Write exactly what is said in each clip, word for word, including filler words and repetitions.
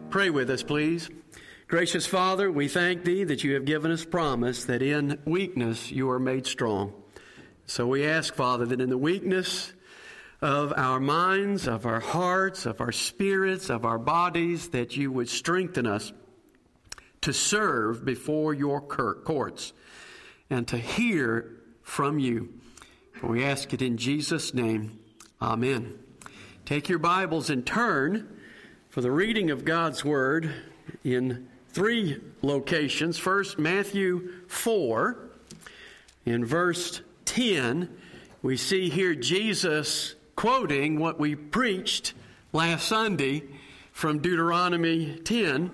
Pray with us, please. Gracious Father, we thank Thee that You have given us promise that in weakness You are made strong. So we ask, Father, that in the weakness of our minds, of our hearts, of our spirits, of our bodies, that You would strengthen us to serve before Your courts and to hear from You. We ask it in Jesus' name. Amen. Take your Bibles and turn for the reading of God's Word in three locations. First, Matthew four. In verse ten, we see here Jesus quoting what we preached last Sunday from Deuteronomy ten.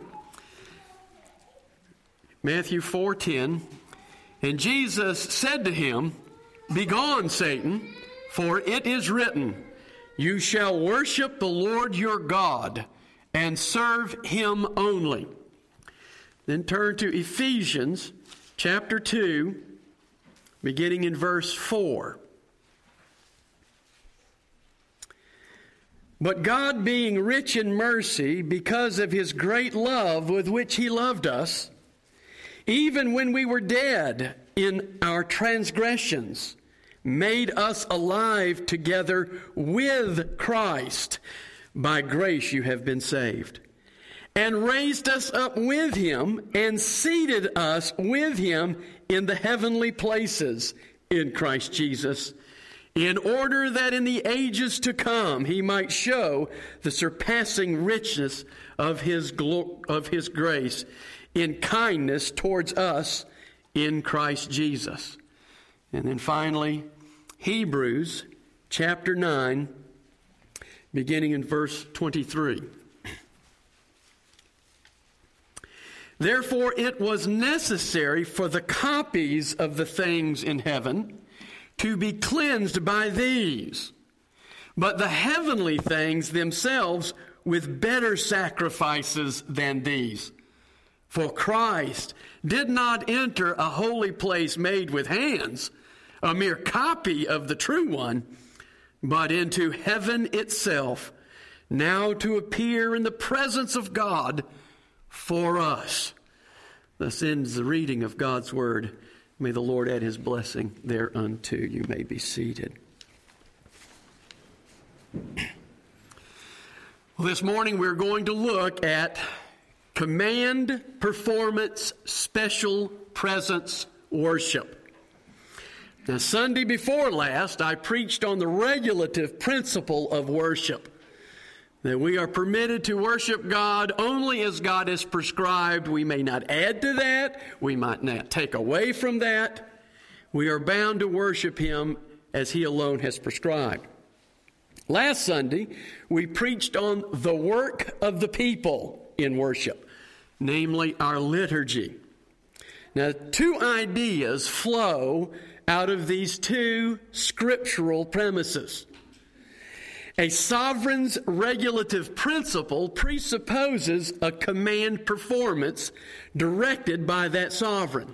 Matthew four ten. And Jesus said to him, "Begone, Satan, for it is written, You shall worship the Lord your God and serve Him only." Then turn to Ephesians chapter two, beginning in verse four. "But God, being rich in mercy, because of His great love with which He loved us, even when we were dead in our transgressions, made us alive together with Christ. By grace you have been saved. And raised us up with Him and seated us with Him in the heavenly places in Christ Jesus, in order that in the ages to come He might show the surpassing richness of His glo- of His grace in kindness towards us in Christ Jesus." And then finally, Hebrews chapter nine, beginning in verse twenty-three. "Therefore it was necessary for the copies of the things in heaven to be cleansed by these, but the heavenly things themselves with better sacrifices than these. For Christ did not enter a holy place made with hands, a mere copy of the true one, but into heaven itself, now to appear in the presence of God for us." Thus ends the reading of God's Word. May the Lord add His blessing thereunto. You may be seated. Well, this morning we're going to look at Command, Performance, Special Presence Worship. Now, Sunday before last, I preached on the regulative principle of worship, that we are permitted to worship God only as God has prescribed. We may not add to that. We might not take away from that. We are bound to worship Him as He alone has prescribed. Last Sunday, we preached on the work of the people in worship, namely our liturgy. Now, two ideas flow out of these two scriptural premises. A sovereign's regulative principle presupposes a command performance directed by that sovereign.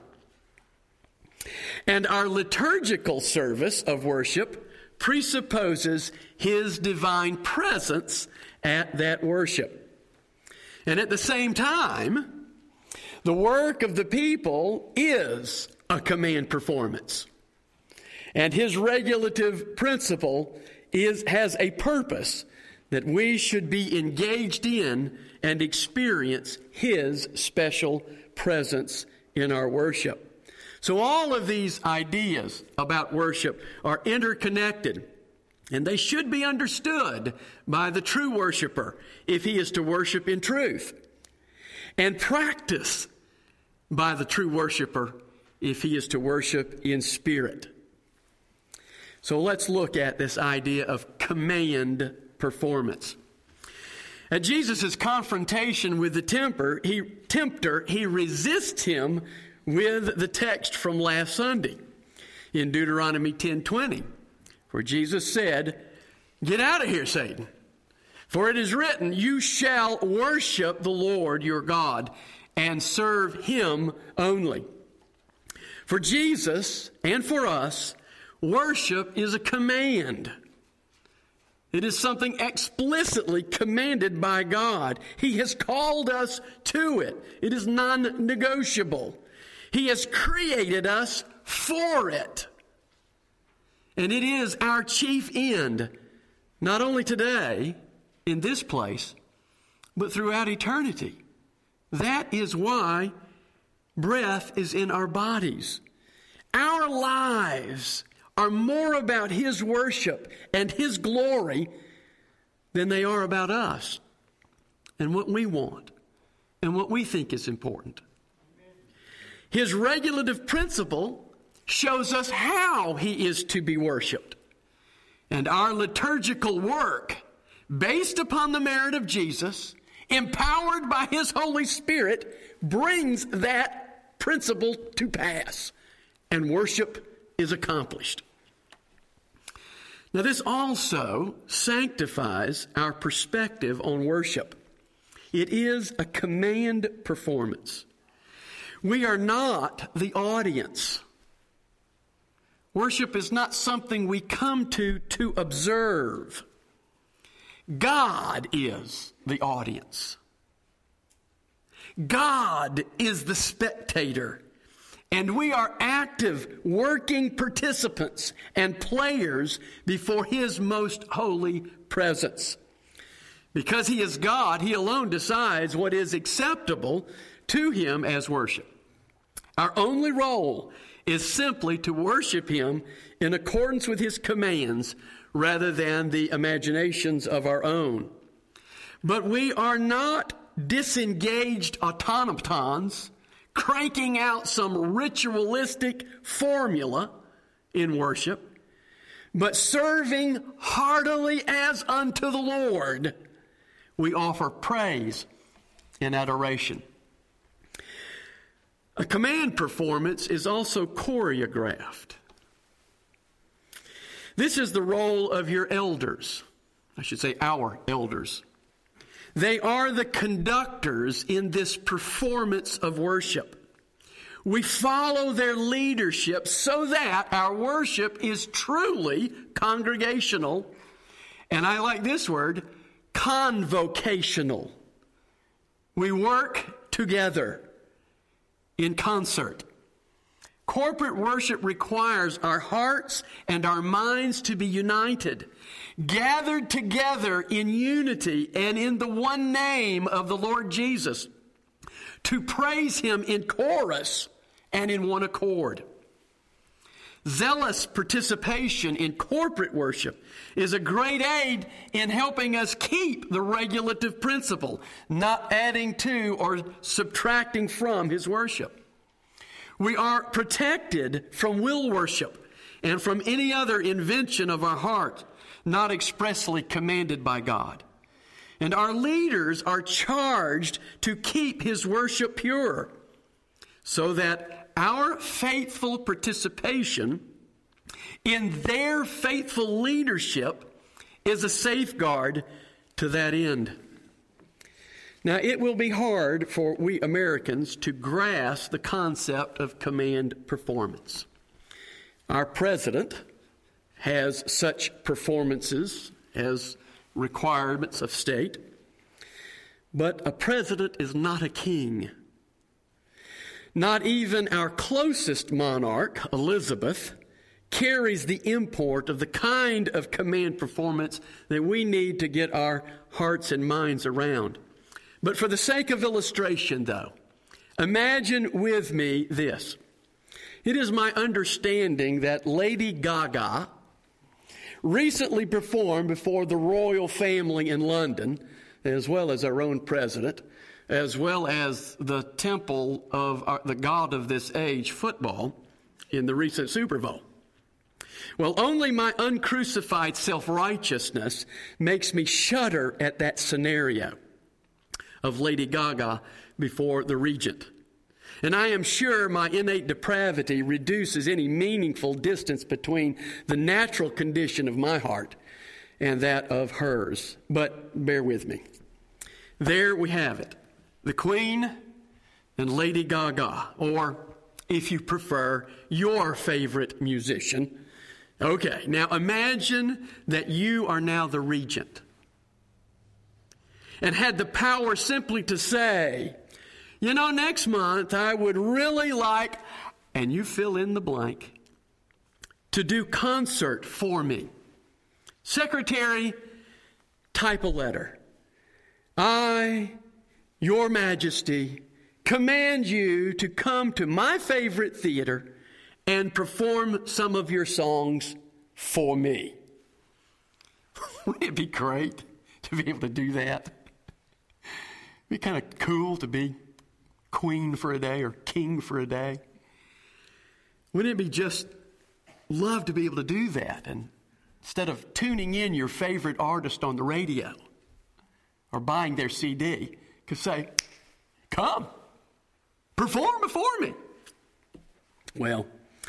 And our liturgical service of worship presupposes His divine presence at that worship. And at the same time, the work of the people is a command performance. And His regulative principle is has a purpose that we should be engaged in and experience His special presence in our worship. So all of these ideas about worship are interconnected, and they should be understood by the true worshiper if he is to worship in truth, and practiced by the true worshiper if he is to worship in spirit. So let's look at this idea of command performance. At Jesus' confrontation with the tempter, he, tempter, he resists him with the text from last Sunday in Deuteronomy ten twenty, where Jesus said, "Get out of here, Satan, for it is written, you shall worship the Lord your God and serve Him only." For Jesus and for us, worship is a command. It is something explicitly commanded by God. He has called us to it. It is non-negotiable. He has created us for it. And it is our chief end, not only today, in this place, but throughout eternity. That is why breath is in our bodies. Our lives are more about His worship and His glory than they are about us and what we want and what we think is important. His regulative principle shows us how He is to be worshiped. And our liturgical work, based upon the merit of Jesus, empowered by His Holy Spirit, brings that principle to pass, and worship is accomplished. Now, this also sanctifies our perspective on worship. It is a command performance. We are not the audience. Worship is not something we come to to observe. God is the audience. God is the spectator. And we are active, working participants and players before His most holy presence. Because He is God, He alone decides what is acceptable to Him as worship. Our only role is simply to worship Him in accordance with His commands rather than the imaginations of our own. But we are not disengaged automatons cranking out some ritualistic formula in worship, but serving heartily as unto the Lord, we offer praise and adoration. A command performance is also choreographed. This is the role of your elders. I should say our elders. They are the conductors in this performance of worship. We follow their leadership so that our worship is truly congregational, and I like this word, convocational. We work together in concert. Corporate worship requires our hearts and our minds to be united, gathered together in unity and in the one name of the Lord Jesus, to praise Him in chorus and in one accord. Zealous participation in corporate worship is a great aid in helping us keep the regulative principle, not adding to or subtracting from His worship. We are protected from will worship and from any other invention of our heart, not expressly commanded by God. And our leaders are charged to keep His worship pure, so that our faithful participation in their faithful leadership is a safeguard to that end. Now, it will be hard for we Americans to grasp the concept of command performance. Our president has such performances as requirements of state, but a president is not a king. Not even our closest monarch, Elizabeth, carries the import of the kind of command performance that we need to get our hearts and minds around. But for the sake of illustration, though, imagine with me this. It is my understanding that Lady Gaga recently performed before the royal family in London, as well as our own president, as well as the temple of our, the god of this age, football, in the recent Super Bowl. Well, only my uncrucified self-righteousness makes me shudder at that scenario of Lady Gaga before the regent. And I am sure my innate depravity reduces any meaningful distance between the natural condition of my heart and that of hers. But bear with me. There we have it. The Queen and Lady Gaga, or if you prefer, your favorite musician, Okay, now imagine that you are now the regent and had the power simply to say, you know, next month I would really like, and you fill in the blank, to do concert for me. Secretary, type a letter. I, Your Majesty, command you to come to my favorite theater and perform some of your songs for me. Wouldn't it be great to be able to do that? It'd be kind of cool to be queen for a day or king for a day. Wouldn't it be just love to be able to do that? And instead of tuning in your favorite artist on the radio or buying their C D, could say, come, perform before me. Well,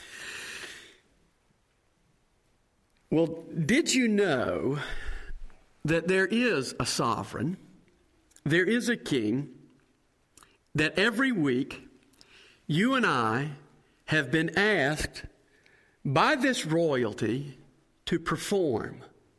well, did you know that there is a sovereign, there is a king, that every week you and I have been asked by this royalty to perform?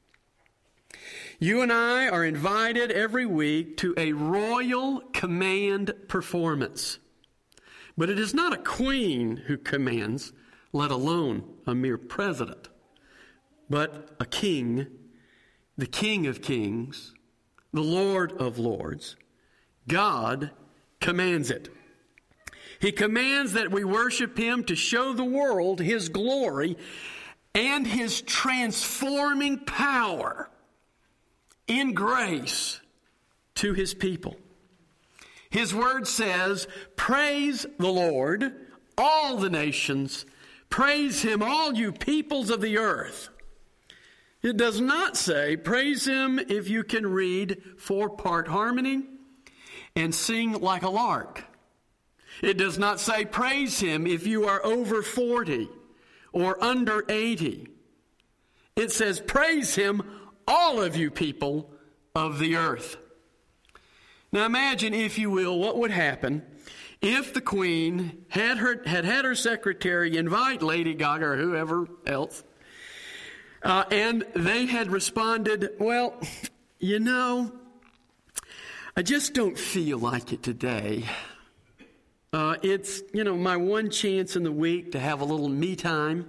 You and I are invited every week to a royal command performance. But it is not a queen who commands, let alone a mere president, but a king, the King of Kings, the Lord of Lords. God commands it. He commands that we worship him to show the world his glory and his transforming power in grace to his people. His word says, praise the Lord, all the nations. Praise him, all you peoples of the earth. It does not say, praise him if you can read four-part harmony and sing like a lark. It does not say, praise him if you are over forty or under eighty. It says, praise him, all of you people of the earth. Now imagine, if you will, what would happen if the Queen had her had, had her secretary invite Lady Gaga or whoever else, uh, and they had responded, well, you know, I just don't feel like it today. Uh, it's, you know, my one chance in the week to have a little me time.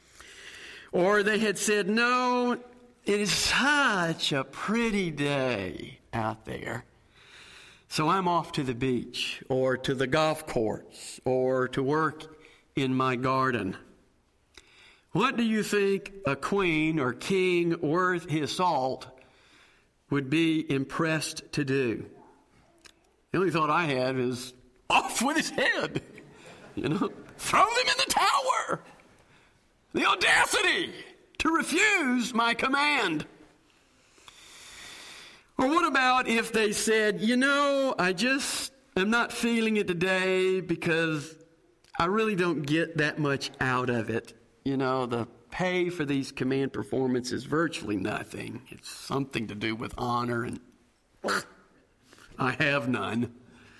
Or they had said, no, it is such a pretty day out there, so I'm off to the beach or to the golf course or to work in my garden. What do you think a queen or king worth his salt would be impressed to do? The only thought I had is, off with his head. You know, throw them in the tower. The audacity to refuse my command. Or what about if they said, you know, I just am not feeling it today because I really don't get that much out of it. You know, the pay for these command performances is virtually nothing. It's something to do with honor, and I have none.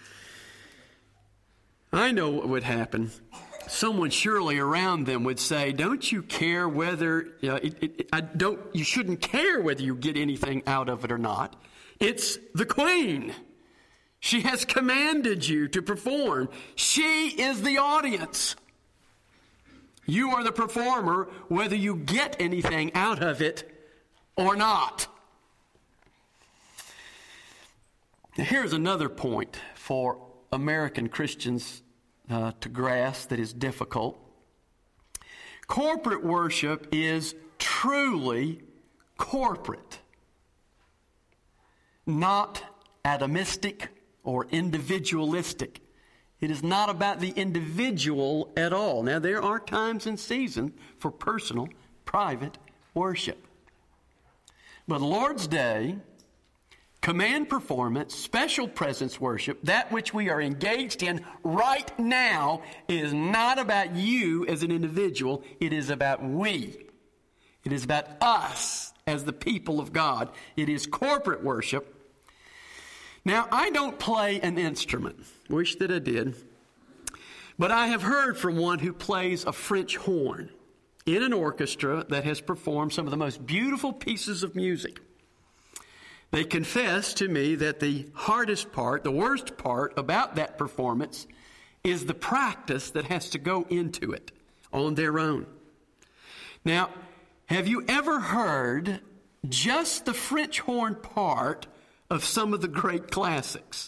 I know what would happen. Someone surely around them would say, don't you care whether, you know, it, it, I don't, you shouldn't care whether you get anything out of it or not. It's the Queen. She has commanded you to perform. She is the audience. You are the performer, whether you get anything out of it or not. Now, here's another point for American Christians uh, to grasp that is difficult. Corporate worship is truly corporate, not atomistic or individualistic. It is not about the individual at all. Now, there are times and seasons for personal, private worship. But Lord's Day, command performance, special presence worship, that which we are engaged in right now, is not about you as an individual. It is about we. It is about us as the people of God. It is corporate worship. Now, I don't play an instrument. Wish that I did. But I have heard from one who plays a French horn. in an orchestra that has performed some of the most beautiful pieces of music. They confess to me that the hardest part, the worst part about that performance is the practice that has to go into it on their own. Now, have you ever heard just the French horn part of some of the great classics?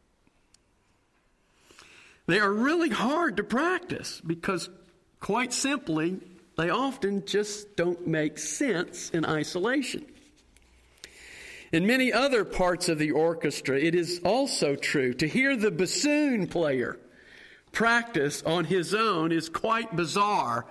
They are really hard to practice because, quite simply, they often just don't make sense in isolation. In many other parts of the orchestra, it is also true. To hear the bassoon player practice on his own is quite bizarre.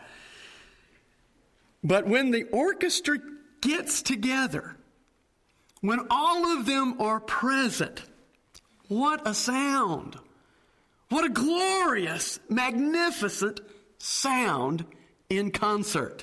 But when the orchestra gets together, when all of them are present, what a sound! What a glorious, magnificent sound in concert.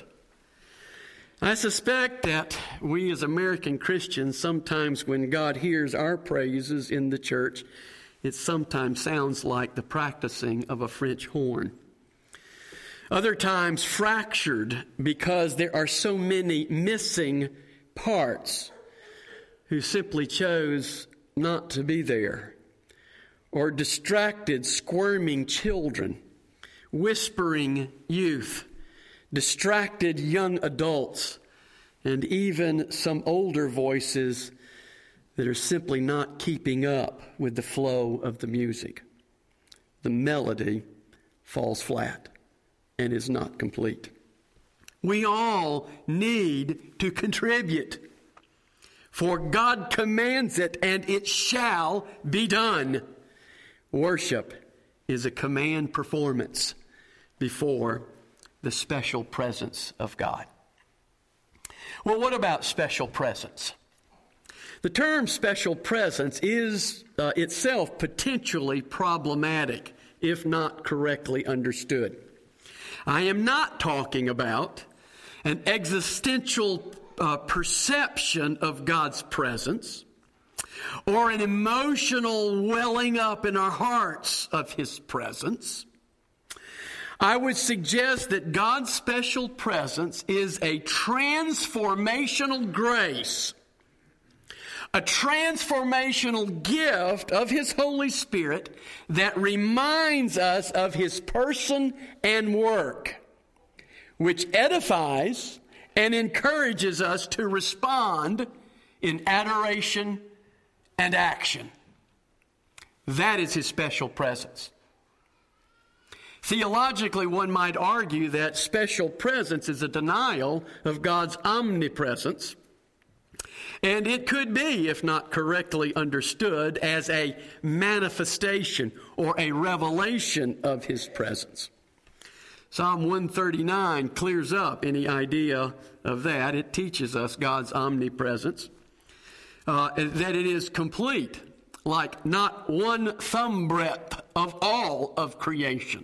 I suspect that we as American Christians, sometimes when God hears our praises in the church, it sometimes sounds like the practicing of a French horn. Other times fractured because there are so many missing parts who simply chose not to be there. Or distracted, squirming children, whispering youth, distracted young adults, and even some older voices that are simply not keeping up with the flow of the music. The melody falls flat and is not complete. We all need to contribute, for God commands it, and it shall be done. Worship is a command performance before the special presence of God. Well, what about special presence? The term special presence is uh, itself potentially problematic if not correctly understood. I am not talking about an existential uh, perception of God's presence or an emotional welling up in our hearts of His presence. I would suggest that God's special presence is a transformational grace, a transformational gift of His Holy Spirit that reminds us of His person and work, which edifies and encourages us to respond in adoration and action. That is His special presence. Theologically, one might argue that special presence is a denial of God's omnipresence, and it could be, if not correctly understood, as a manifestation or a revelation of His presence. Psalm one thirty-nine clears up any idea of that. It teaches us God's omnipresence. Uh, that it is complete, like not one thumb breadth of all of creation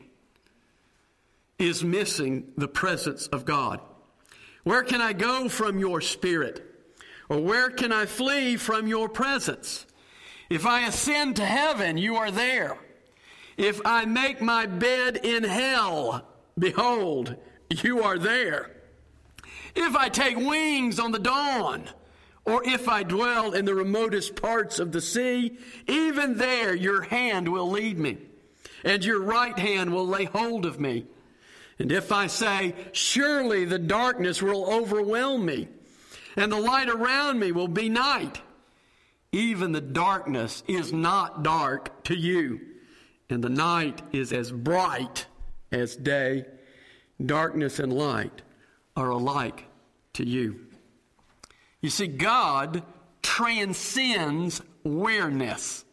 is missing the presence of God. Where can I go from your Spirit? Or where can I flee from your presence? If I ascend to heaven, you are there. If I make my bed in hell, behold, you are there. If I take wings on the dawn, or if I dwell in the remotest parts of the sea, even there your hand will lead me, and your right hand will lay hold of me. And if I say, surely the darkness will overwhelm me, and the light around me will be night, even the darkness is not dark to you, and the night is as bright as day. Darkness and light are alike to you. You see, God transcends awareness.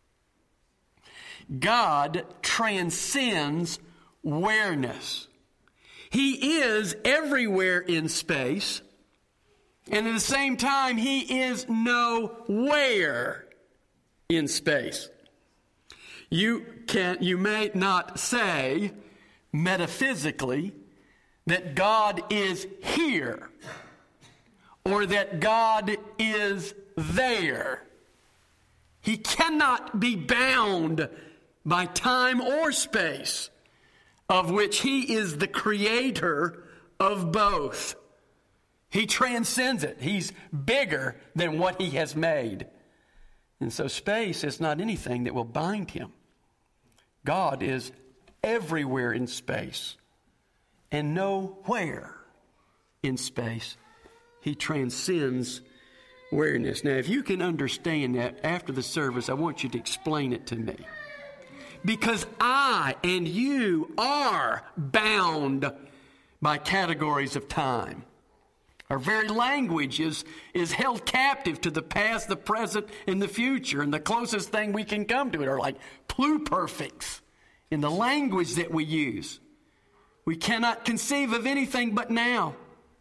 God transcends awareness. He is everywhere in space, and at the same time, He is nowhere in space. You can, you may not say metaphysically that God is here, or that God is there. He cannot be bound by time or space, of which He is the creator of both. He transcends it. He's bigger than what he has made. And so space is not anything that will bind him. God is everywhere in space and nowhere in space. He transcends awareness. Now, if you can understand that after the service, I want you to explain it to me. Because I and you are bound by categories of time. Our very language is, is held captive to the past, the present, and the future. And the closest thing we can come to it are like pluperfects in the language that we use. We cannot conceive of anything but now.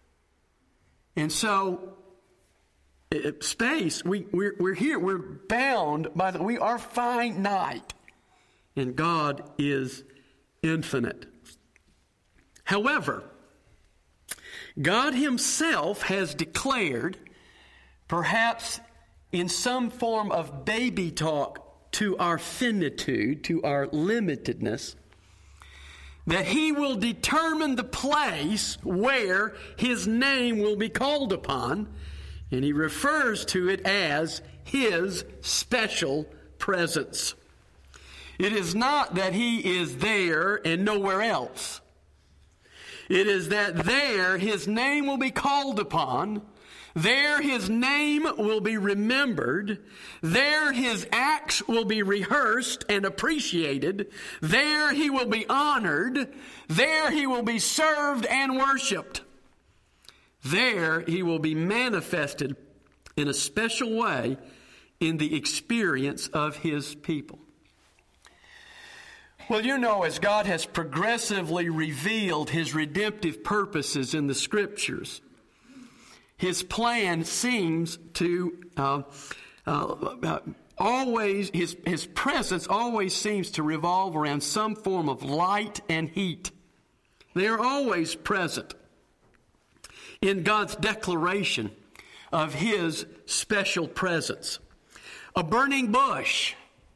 And so, it, space, we, we're, we're here, we're bound by the, we are finite. And God is infinite. However, God himself has declared, perhaps in some form of baby talk to our finitude, to our limitedness, that he will determine the place where his name will be called upon, and he refers to it as his special presence. It is not that he is there and nowhere else. It is that there his name will be called upon. There his name will be remembered. There his acts will be rehearsed and appreciated. There he will be honored. There he will be served and worshiped. There he will be manifested in a special way in the experience of his people. Well, you know, as God has progressively revealed his redemptive purposes in the Scriptures, his plan seems to uh, uh, uh, always, his, his presence always seems to revolve around some form of light and heat. They are always present in God's declaration of his special presence. A burning bush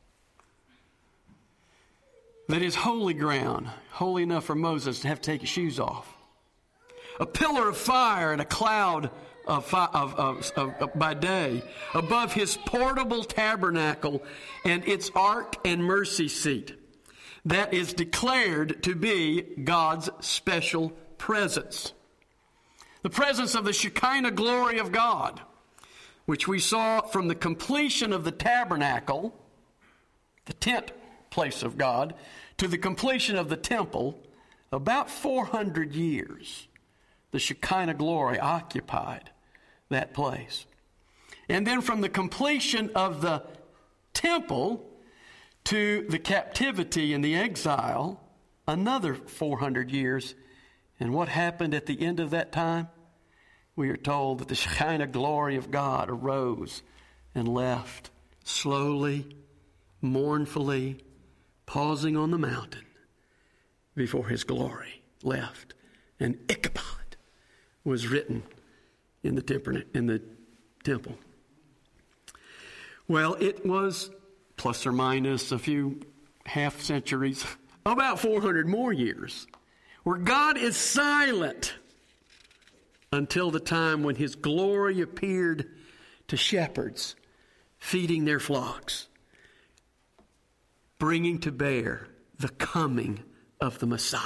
that is holy ground, holy enough for Moses to have to take his shoes off. A pillar of fire and a cloud of, fi- of, of, of, of by day above his portable tabernacle and its ark and mercy seat. That is declared to be God's special presence. The presence of the Shekinah glory of God, which we saw from the completion of the tabernacle, the tent place of God, to the completion of the temple, about four hundred years, the Shekinah glory occupied that place. And then from the completion of the temple to the captivity and the exile, another four hundred years. And what happened at the end of that time? We are told that the Shekinah glory of God arose and left slowly, mournfully, pausing on the mountain before his glory left. And Ichabod was written in the temple. In the temple. Well, it was plus or minus a few half centuries, about four hundred more years, where God is silent until the time when his glory appeared to shepherds feeding their flocks, bringing to bear the coming of the Messiah.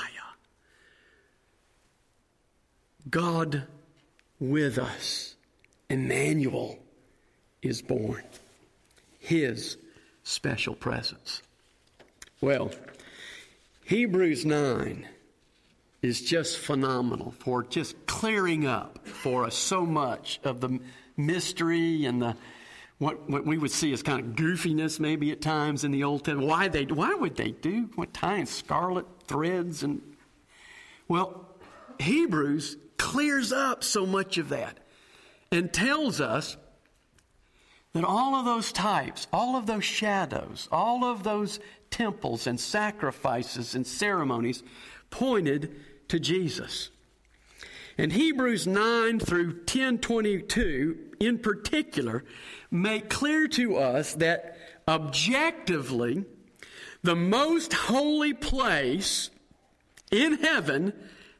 God with us, Emmanuel, is born. His special presence. Well, Hebrews nine is just phenomenal for just clearing up for us so much of the mystery and the what, what we would see as kind of goofiness maybe at times in the Old Testament. Why they why would they do what tying scarlet threads and well, Hebrews clears up so much of that and tells us that all of those types, all of those shadows, all of those temples and sacrifices and ceremonies pointed to Jesus. And Hebrews nine through ten twenty-two in particular make clear to us that objectively the most holy place in heaven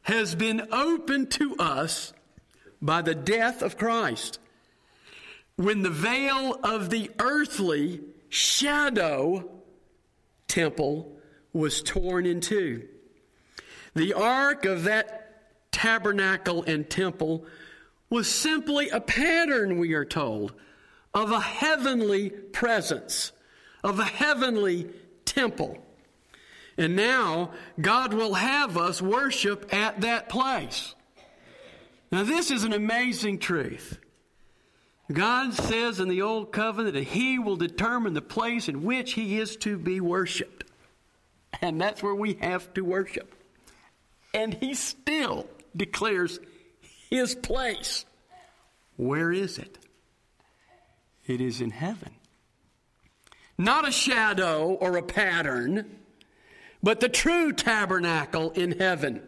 has been opened to us by the death of Christ. When the veil of the earthly shadow temple was torn in two. The ark of that tabernacle and temple was simply a pattern, we are told, of a heavenly presence, of a heavenly temple. And now God will have us worship at that place. Now this is an amazing truth. God says in the Old Covenant that He will determine the place in which He is to be worshiped. And that's where we have to worship. And He still declares His place. Where is it? It is in heaven. Not a shadow or a pattern, but the true tabernacle in heaven.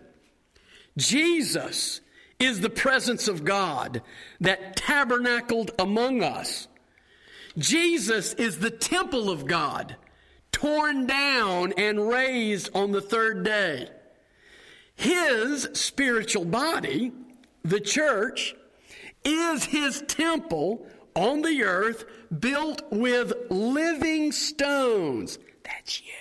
Jesus is the presence of God that tabernacled among us. Jesus is the temple of God, torn down and raised on the third day. His spiritual body, the church, is His temple on the earth, built with living stones. That's you.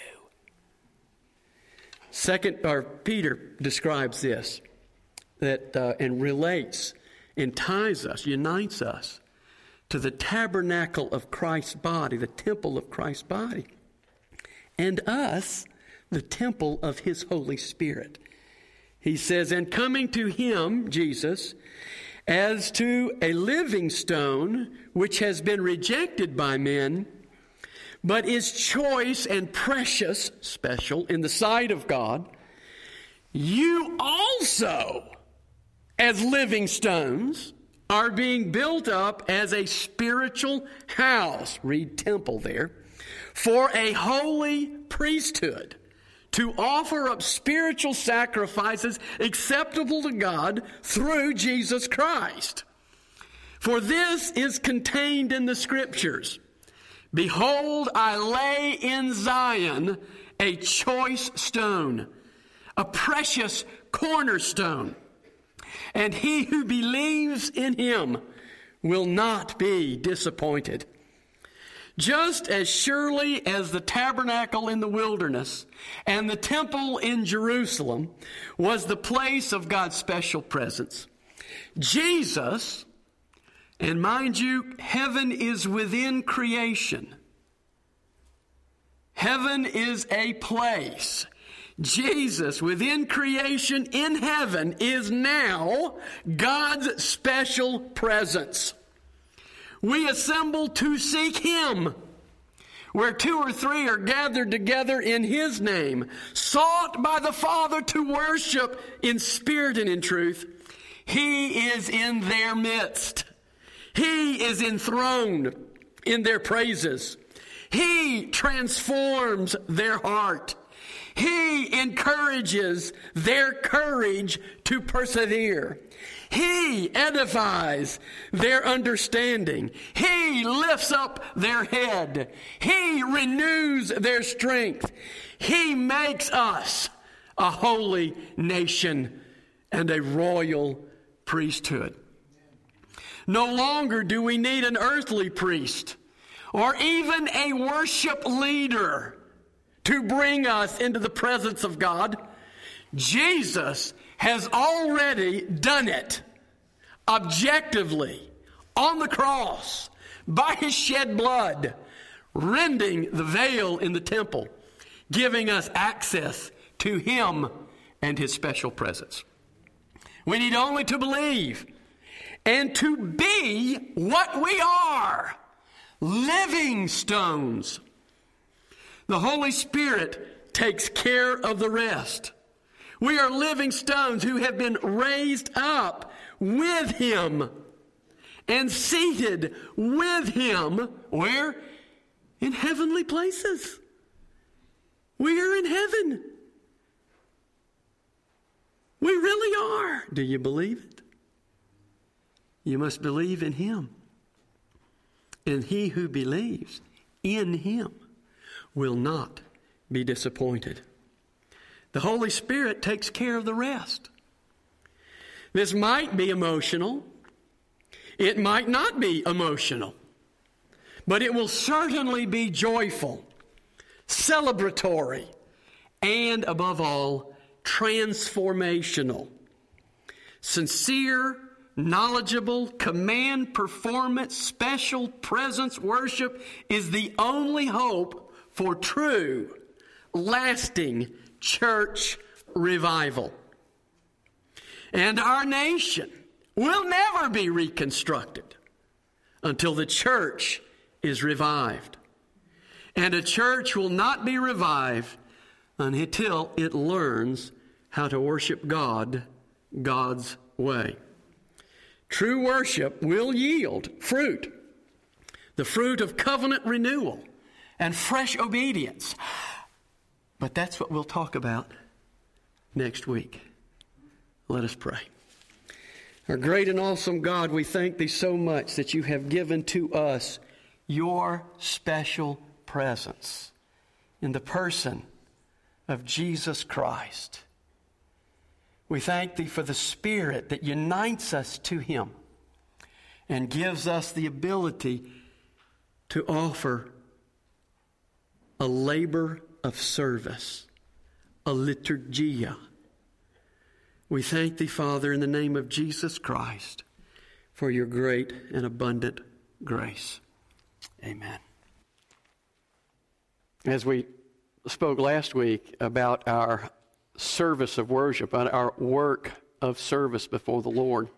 Second, or Peter describes this, that uh, and relates and ties us, unites us to the tabernacle of Christ's body, the temple of Christ's body, and us, the temple of His Holy Spirit. He says, and coming to Him, Jesus, as to a living stone, which has been rejected by men, but is choice and precious, special, in the sight of God, you also, as living stones, are being built up as a spiritual house, read temple there, for a holy priesthood, to offer up spiritual sacrifices acceptable to God through Jesus Christ. For this is contained in the Scriptures. Behold, I lay in Zion a choice stone, a precious cornerstone, and he who believes in Him will not be disappointed. Just as surely as the tabernacle in the wilderness and the temple in Jerusalem was the place of God's special presence, Jesus, and mind you, heaven is within creation. Heaven is a place. Jesus, within creation in heaven, is now God's special presence. We assemble to seek Him. Where two or three are gathered together in His name, sought by the Father to worship in spirit and in truth, He is in their midst. He is enthroned in their praises. He transforms their heart. He encourages their courage to persevere. He edifies their understanding. He lifts up their head. He renews their strength. He makes us a holy nation and a royal priesthood. No longer do we need an earthly priest or even a worship leader to bring us into the presence of God. Jesus has already done it objectively on the cross by His shed blood, rending the veil in the temple, giving us access to Him and His special presence. We need only to believe and to be what we are, living stones. The Holy Spirit takes care of the rest. We are living stones who have been raised up with Him and seated with Him. Where? In heavenly places. We are in heaven. We really are. Do you believe it? You must believe in Him. And he who believes in Him will not be disappointed. The Holy Spirit takes care of the rest. This might be emotional. It might not be emotional. But it will certainly be joyful, celebratory, and above all, transformational. Sincere, knowledgeable, command, performance, special presence worship is the only hope for true, lasting church revival. And our nation will never be reconstructed until the church is revived. And a church will not be revived until it learns how to worship God God's way. True worship will yield fruit, the fruit of covenant renewal and fresh obedience. But that's what we'll talk about next week. Let us pray. Our great and awesome God, we thank Thee so much that You have given to us Your special presence in the person of Jesus Christ. We thank Thee for the Spirit that unites us to Him and gives us the ability to offer a labor of service, a liturgia. We thank Thee, Father, in the name of Jesus Christ, for Your great and abundant grace. Amen. As we spoke last week about our service of worship, about our work of service before the Lord,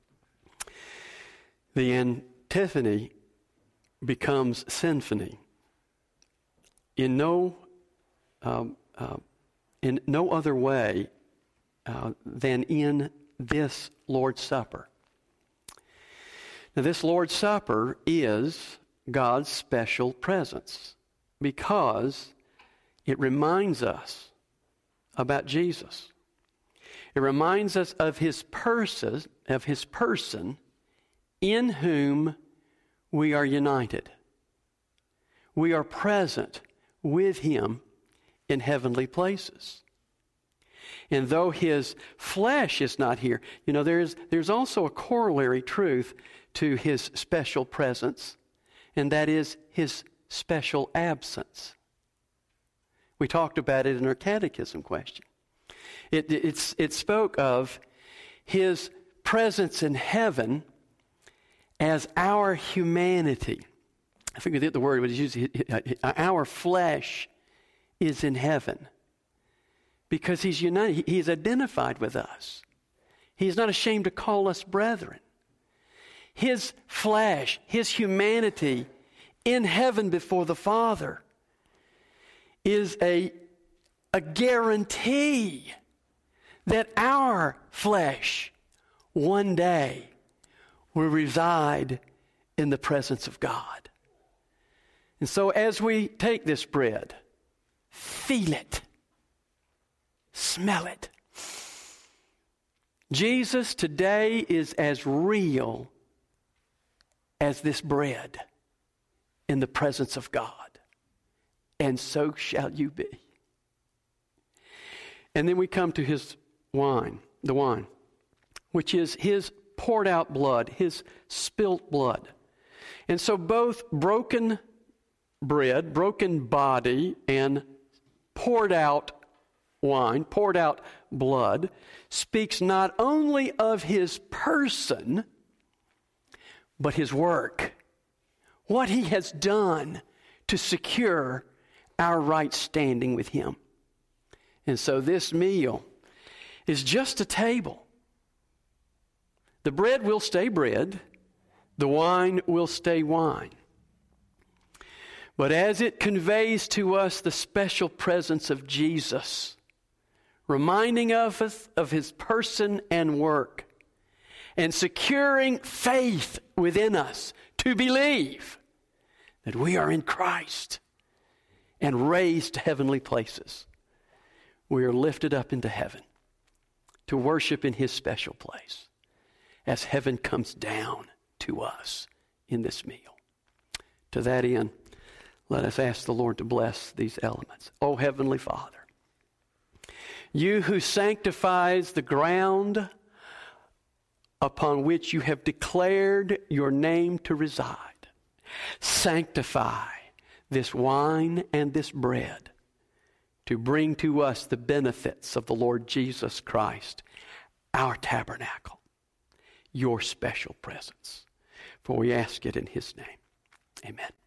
the antiphony becomes symphony. In no, um, uh, in no other way uh, than in this Lord's Supper. Now, this Lord's Supper is God's special presence because it reminds us about Jesus. It reminds us of His person, of His person in whom we are united. We are present with Him in heavenly places. And though His flesh is not here, you know, there's there's also a corollary truth to His special presence, and that is His special absence. We talked about it in our catechism question. It, it's, it spoke of His presence in heaven as our humanity. I forget the word, but it's usually our flesh is in heaven because He's united. He is identified with us. He's not ashamed to call us brethren. His flesh, His humanity in heaven before the Father is a, a guarantee that our flesh one day will reside in the presence of God. And so as we take this bread, feel it, smell it. Jesus today is as real as this bread in the presence of God. And so shall you be. And then we come to His wine, the wine, which is His poured out blood, His spilt blood. And so both broken bread, broken body, and poured out wine, poured out blood, speaks not only of His person, but His work. What He has done to secure our right standing with Him. And so this meal is just a table. The bread will stay bread. The wine will stay wine. But as it conveys to us the special presence of Jesus, reminding of us of His person and work, and securing faith within us to believe that we are in Christ and raised to heavenly places, we are lifted up into heaven to worship in His special place as heaven comes down to us in this meal. To that end, let us ask the Lord to bless these elements. O Heavenly Father, You who sanctifies the ground upon which you have declared your name to reside, sanctify this wine and this bread to bring to us the benefits of the Lord Jesus Christ, our tabernacle, your special presence. For we ask it in his name. Amen.